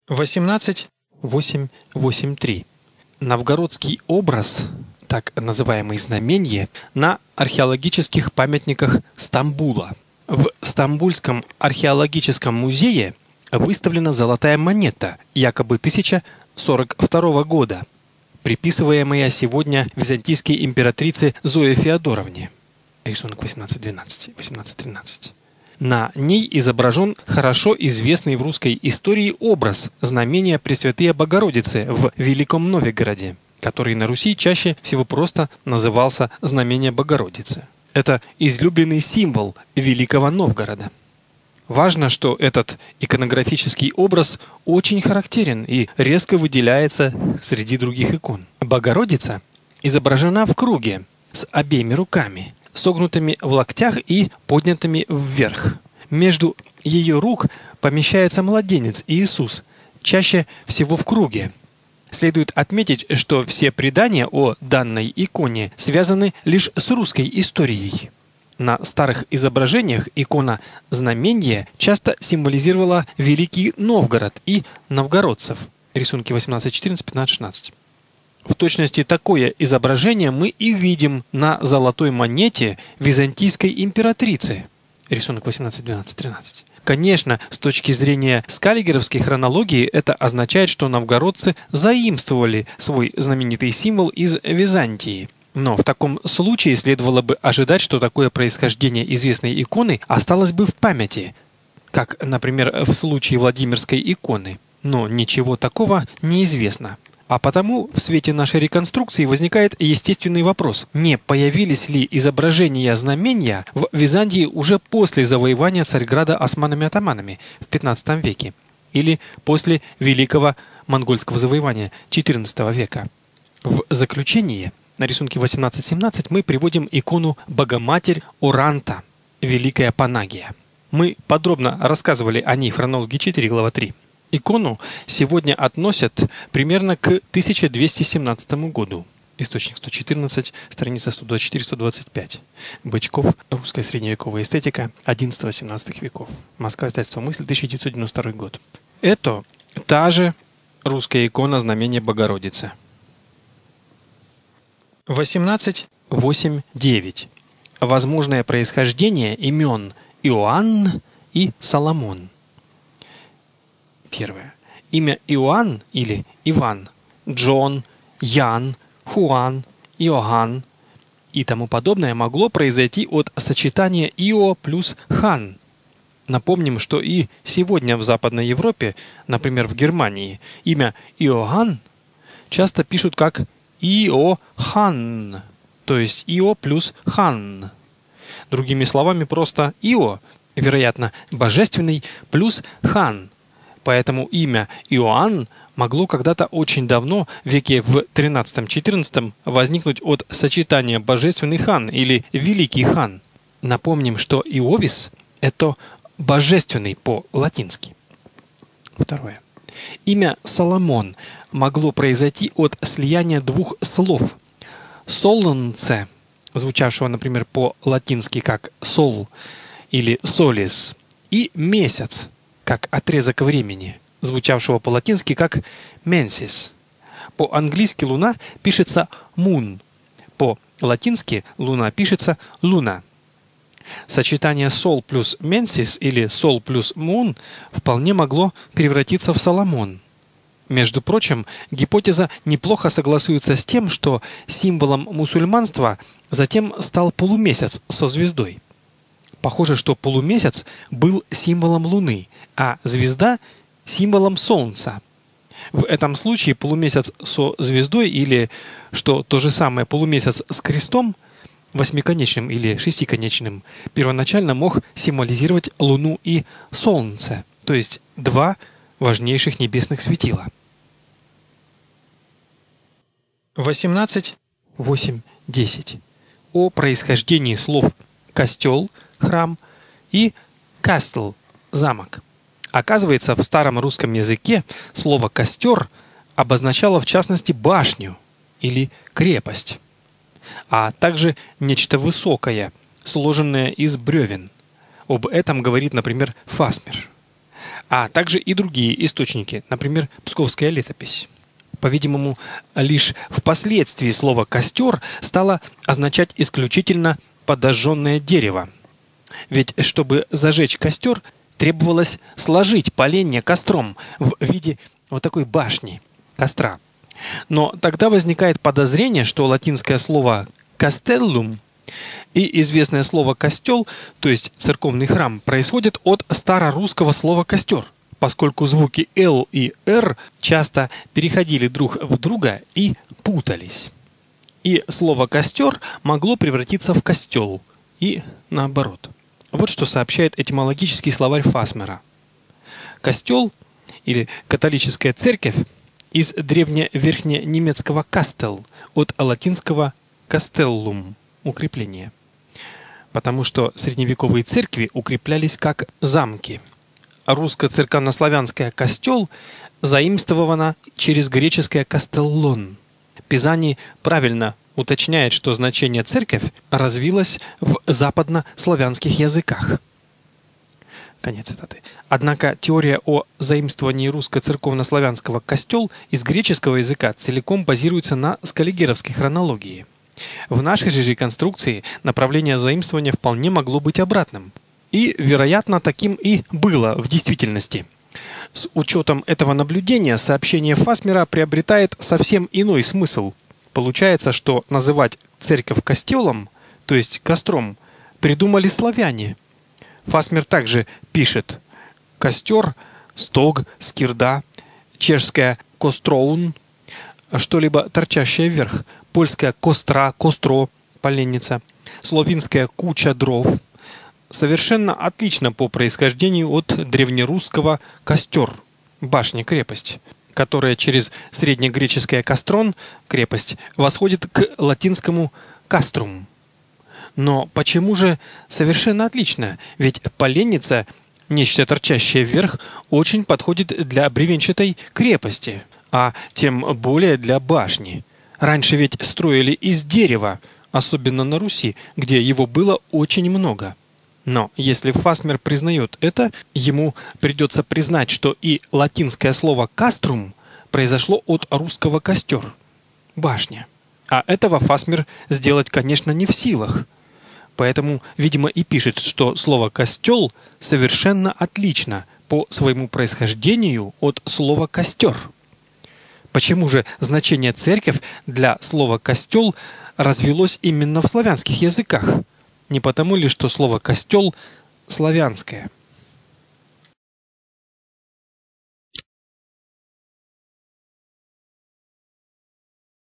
18.8.8.3. Новгородский образ, так называемый знаменье, на археологических памятниках Стамбула. В Стамбульском археологическом музее выставлена золотая монета, якобы 1042 года, приписываемая сегодня византийской императрице Зое Феодоровне. Рисунок 18.12, 18.13. На ней изображен хорошо известный в русской истории образ знамения Пресвятые Богородицы в Великом Новгороде, который на Руси чаще всего просто назывался Знамение Богородицы. Это излюбленный символ Великого Новгорода. Важно, что этот иконографический образ очень характерен и резко выделяется среди других икон. Богородица изображена в круге с обеими руками, согнутыми в локтях и поднятыми вверх. Между ее рук помещается младенец Иисус, чаще всего в круге. Следует отметить, что все предания о данной иконе связаны лишь с русской историей. На старых изображениях икона знамения часто символизировала Великий Новгород и новгородцев. Рисунки 18.14, 15.16. В точности такое изображение мы и видим на золотой монете византийской императрицы. Рисунок 18.12.13. Конечно, с точки зрения скаллигеровской хронологии это означает, что новгородцы заимствовали свой знаменитый символ из Византии. Но в таком случае следовало бы ожидать, что такое происхождение известной иконы осталось бы в памяти, как, например, в случае Владимирской иконы. Но ничего такого не известно. А потому в свете нашей реконструкции возникает естественный вопрос: не появились ли изображения знамения в Византии уже после завоевания Царьграда османами-атаманами в XV веке или после Великого монгольского завоевания XIV века? В заключение на рисунке 18.17 мы приводим икону Богоматерь Оранта, Великая Панагия. Мы подробно рассказывали о ней в хронологии 4, глава 3. Икону сегодня относят примерно к 1217 году. Источник 114, страница 124-125. Бычков. Русская средневековая эстетика. 11-17 веков. Москва. Издательство «Мысль», 1992 год. Это та же русская икона знамения Богородицы. 18.8.9. Возможное происхождение имен Иоанн и Соломон. Первое. Имя Иоанн или Иван, Джон, Ян, Хуан, Иоганн и тому подобное могло произойти от сочетания Ио плюс Хан. Напомним, что и сегодня в Западной Европе, например, в Германии, имя Иоганн часто пишут как Иохан, то есть Ио плюс Хан. Другими словами, просто Ио, вероятно, божественный, плюс Хан. Поэтому имя Иоанн могло когда-то очень давно, в веке в XIII-XIV, возникнуть от сочетания божественный хан или великий хан. Напомним, что Иовис – это божественный по-латински. Второе. Имя Соломон могло произойти от слияния двух слов. Солнце, звучавшего, например, по-латински как «сол» или «солис», и месяц, как отрезок времени, звучавшего по-латински как «mensis». По-английски луна пишется «moon», по-латински луна пишется «луна». Сочетание «sol» плюс «mensis» или «sol» плюс «moon» вполне могло превратиться в Соломон. Между прочим, гипотеза неплохо согласуется с тем, что символом мусульманства затем стал полумесяц со звездой. Похоже, что полумесяц был символом Луны, а звезда – символом Солнца. В этом случае полумесяц со звездой или, что то же самое, полумесяц с крестом, восьмиконечным или шестиконечным, первоначально мог символизировать Луну и Солнце, то есть два важнейших небесных светила. 18.8.10. О происхождении слов «костел», храм и castle – замок. Оказывается, в старом русском языке слово «костер» обозначало в частности башню или крепость, а также нечто высокое, сложенное из бревен. Об этом говорит, например, Фасмер. а также и другие источники, например, Псковская летопись. По-видимому, лишь впоследствии слово «костер» стало означать исключительно подожженное дерево. Ведь чтобы зажечь костер, требовалось сложить поленья костром в виде вот такой башни костра. Но тогда возникает подозрение, что латинское слово «castellum» и известное слово «костел», то есть церковный храм, происходят от старорусского слова «костер», поскольку звуки «л» и «р» часто переходили друг в друга и путались. И слово «костер» могло превратиться в «костел» и наоборот. Вот что сообщает этимологический словарь Фасмера. Костел или католическая церковь из древневерхненемецкого «кастел» от латинского «castellum» – укрепление. Потому что средневековые церкви укреплялись как замки. Русско-церковнославянское «костел» заимствовано через греческое «кастеллон». Пизани правильно уточняет, что значение «церковь» развилось в западнославянских языках. Конец цитаты. Однако теория о заимствовании русско-церковнославянского «костел» из греческого языка целиком базируется на скаллигеровской хронологии. В нашей же реконструкции направление заимствования вполне могло быть обратным. И, вероятно, таким и было в действительности. С учетом этого наблюдения сообщение Фасмера приобретает совсем иной смысл. Получается, что называть церковь костелом, то есть костром, придумали славяне. Фасмер также пишет: костер, стог, скирда, чешская костроун, что-либо торчащее вверх, польская костра, костро, поленница, словинская куча дров. Совершенно отлично по происхождению от древнерусского «костер» – башня-крепость, которая через среднегреческое «кастрон» – крепость восходит к латинскому «каструм». Но почему же совершенно отлично? Ведь поленница, нечто торчащее вверх, очень подходит для бревенчатой крепости, а тем более для башни. Раньше ведь строили из дерева, особенно на Руси, где его было очень много. Но если Фасмер признает это, ему придется признать, что и латинское слово «каструм» произошло от русского «костер» – башня. А этого Фасмер сделать, конечно, не в силах. Поэтому, видимо, и пишет, что слово «костел» совершенно отлично по своему происхождению от слова «костер». Почему же значение «церковь» для слова «костел» развилось именно в славянских языках? Не потому ли, что слово «костел» славянское?